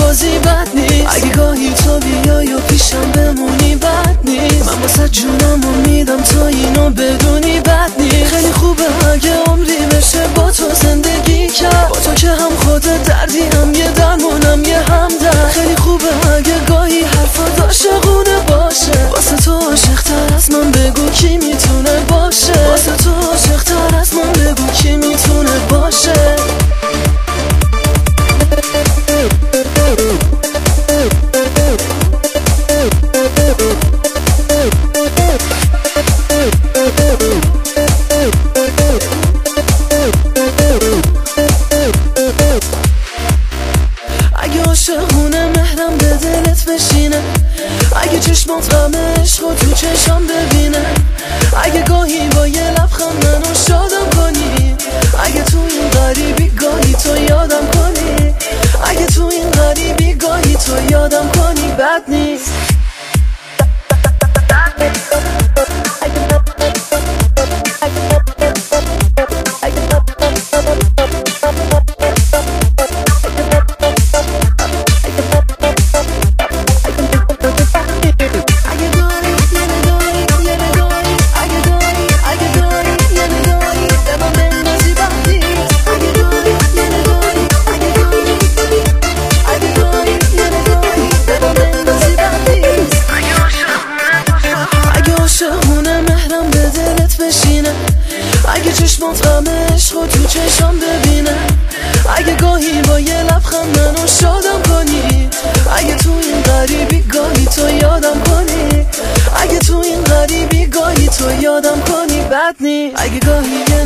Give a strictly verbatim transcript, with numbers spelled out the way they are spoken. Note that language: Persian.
بازی بد نیست. اگه گاهی تو بیای و پیشم بمونی بد نیست. من واسه جونم و میدم تو اینو بدونی بد نیست. خیلی خوبه اگه عمری بشه با تو زندگی کرد. با تو که هم خودت دردی هم یه درمونم یه همدرد. خیلی خوبه اگه گاهی حرفات عاشقونه باشه. واسه تو عاشق‌تر از من بگو کی میتونه باشه. واسه تو عاشق‌تر از من بگو کی میتونه باشه. اگه عاشقونه مهرم به دلت بشینه. اگه چشمات غم عشق و تو چشم ببینه. اگه گاهی با یه لبخند منو شادم کنی. اگه تو این غریبی گاهی تو یادم کنی. اگه تو این غریبی گاهی تو یادم کنی بد نیست. اگه چشمات غم عشق و تو چشم ببینه. اگه گاهی با یه لبخند منو شادم کنی. اگه تو این غریبی گاهی تو یادم کنی. اگه تو این غریبی گاهی تو یادم کنی بد نیست. اگه گاهی